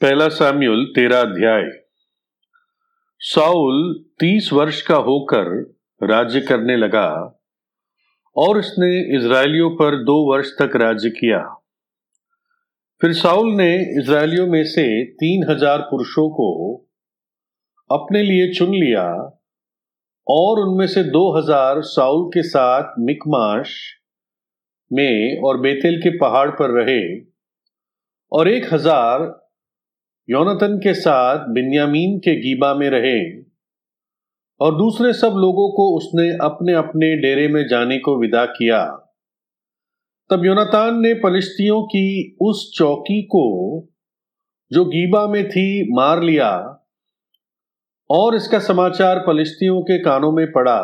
पहला सामुएल 13 अध्याय। शाऊल 30 वर्ष का होकर राज्य करने लगा और उसने इजरायलियों पर 2 वर्ष तक राज्य किया। फिर शाऊल ने इजरायलियों में से 3000 पुरुषों को अपने लिए चुन लिया और उनमें से 2000 शाऊल के साथ मिकमाश में और बेतेल के पहाड़ पर रहे और 1000 योनातन के साथ बिन्यामीन के गीबा में रहे और दूसरे सब लोगों को उसने अपने अपने डेरे में जाने को विदा किया। तब योनातान ने पलिश्तियों की उस चौकी को जो गीबा में थी मार लिया और इसका समाचार पलिश्तियों के कानों में पड़ा।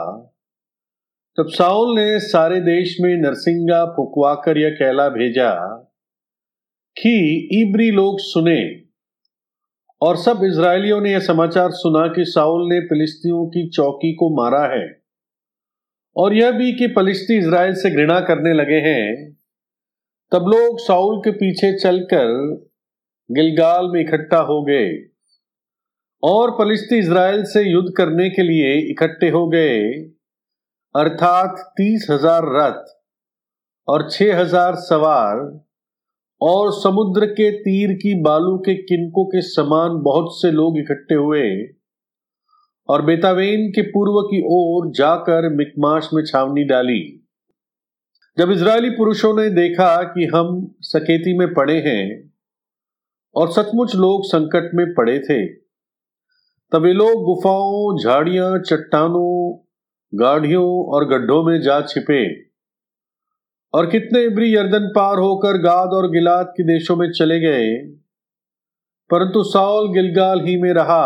तब शाऊल ने सारे देश में नरसिंगा फुकवाकर यह कहला भेजा कि इब्री लोग सुने। और सब इजरायलियों ने यह समाचार सुना कि शाऊल ने फिलिस्तियों की चौकी को मारा है और यह भी कि फिलिस्ती इजराइल से घृणा करने लगे हैं। तब लोग शाऊल के पीछे चलकर गिलगाल में इकट्ठा हो गए और फिलिस्ती इजराइल से युद्ध करने के लिए इकट्ठे हो गए, अर्थात 30,000 रथ और 6,000 सवार और समुद्र के तीर की बालू के किनकों के समान बहुत से लोग इकट्ठे हुए और बेतावेन के पूर्व की ओर जाकर मिकमाश में छावनी डाली। जब इजरायली पुरुषों ने देखा कि हम सकेती में पड़े हैं और सचमुच लोग संकट में पड़े थे, तब वे लोग गुफाओं, झाड़ियां, चट्टानों, गाढ़ियों और गड्ढों में जा छिपे और कितने इब्री यरदन पार होकर गाद और गिलाद के देशों में चले गए। परंतु शाऊल गिलगाल ही में रहा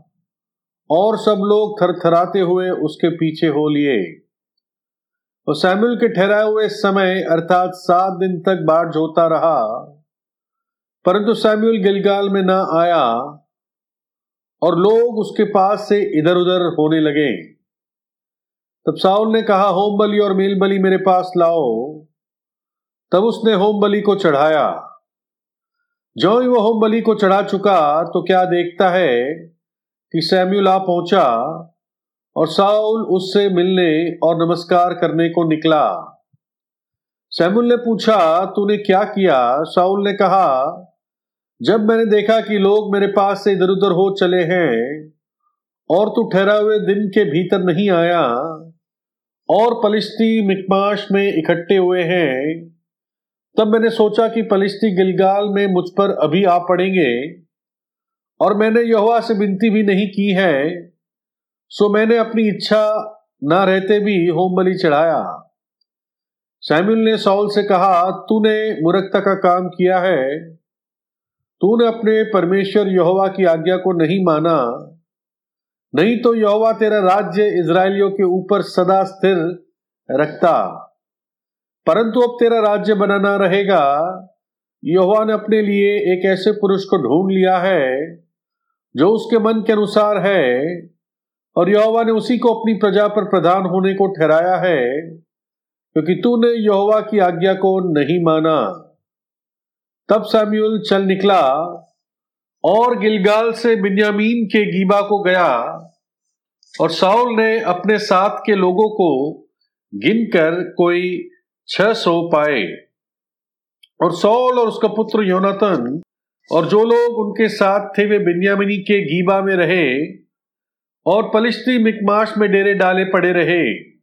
और सब लोग थरथराते हुए उसके पीछे हो लिए। और सैमुएल के ठहराए हुए समय अर्थात 7 दिन तक बाट जोता रहा, परंतु सैमुएल गिलगाल में न आया और लोग उसके पास से इधर उधर होने लगे। तब शाऊल ने कहा, होम बलि और मेल बलि मेरे पास लाओ। तब उसने होम बलि को चढ़ाया। जो ही वह होम बलि को चढ़ा चुका तो क्या देखता है कि सैमुएल आ पहुंचा और शाऊल उससे मिलने और नमस्कार करने को निकला। सैमुएल ने पूछा, तूने क्या किया? शाऊल ने कहा, जब मैंने देखा कि लोग मेरे पास से इधर उधर हो चले हैं और तू ठहरा हुए दिन के भीतर नहीं आया और पलिश्ती मिकमाश में इकट्ठे हुए हैं, तब मैंने सोचा कि पलिश्ती गिलगाल में मुझ पर अभी आ पड़ेंगे और मैंने यहोवा से विनती भी नहीं की है, सो मैंने अपनी इच्छा न रहते भी होम बलि चढ़ाया। सैमुएल ने शाऊल से कहा, तूने मूर्खता का काम किया है। तूने अपने परमेश्वर यहोवा की आज्ञा को नहीं माना, नहीं तो यहोवा तेरा राज्य इजरायलियों के ऊपर सदा स्थिर रखता। परंतु अब तेरा राज्य बना ना रहेगा। यहोवा ने अपने लिए एक ऐसे पुरुष को ढूंढ लिया है जो उसके मन के अनुसार है और यहोवा ने उसी को अपनी प्रजा पर प्रधान होने को ठहराया है, क्योंकि तूने यहोवा की आज्ञा को नहीं माना। तब सैमुएल चल निकला और गिलगाल से बिन्यामीन के गीबा को गया और शाऊल ने अपने साथ के लोगों को गिनकर कोई 600 पाए। और शाऊल और उसका पुत्र योनातन और जो लोग उनके साथ थे वे बिन्यामीनी के गीबा में रहे और पलिश्ती मिकमाश में डेरे डाले पड़े रहे।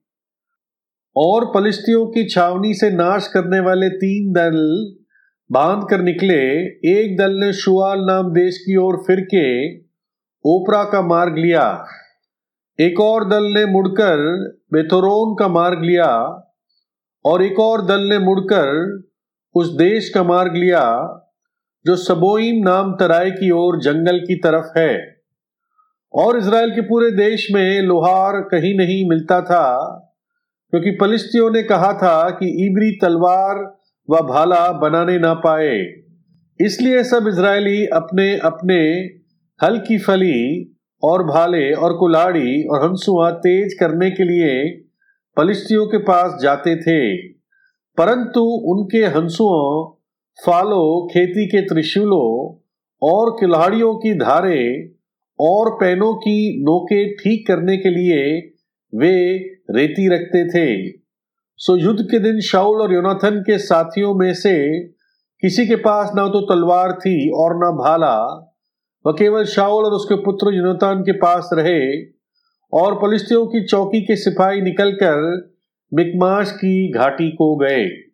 और पलिश्तियों की छावनी से नाश करने वाले 3 दल बांध कर निकले। एक दल ने शुआल नाम देश की ओर फिर के ओपरा का मार्ग लिया, एक और दल ने मुड़कर बेथोरोन का मार्ग लिया और एक और दल ने मुड़कर उस देश का मार्ग लिया जो सबोईम नाम तराई की ओर जंगल की तरफ है। और इजराइल के पूरे देश में लोहार कहीं नहीं मिलता था, क्योंकि पलिश्तियों ने कहा था कि इब्री तलवार व भाला बनाने ना पाए। इसलिए सब इजरायली अपने अपने हल की फली और भाले और कुल्हाड़ी और हंसुआ तेज करने के लिए पलिश्तियों के पास जाते थे, परंतु उनके हंसुओं, फालों, खेती के त्रिशूलों और कुल्हाड़ियों की धारें और पैनों की नोकें ठीक करने के लिए वे रेती रखते थे। सो युद्ध के दिन शाऊल और योनाथन के साथियों में से किसी के पास ना तो तलवार थी और ना भाला, वह केवल शाऊल और उसके पुत्र योनाथन के पास रहे। और पलिश्तियों की चौकी के सिपाही निकलकर मिकमाश की घाटी को गए।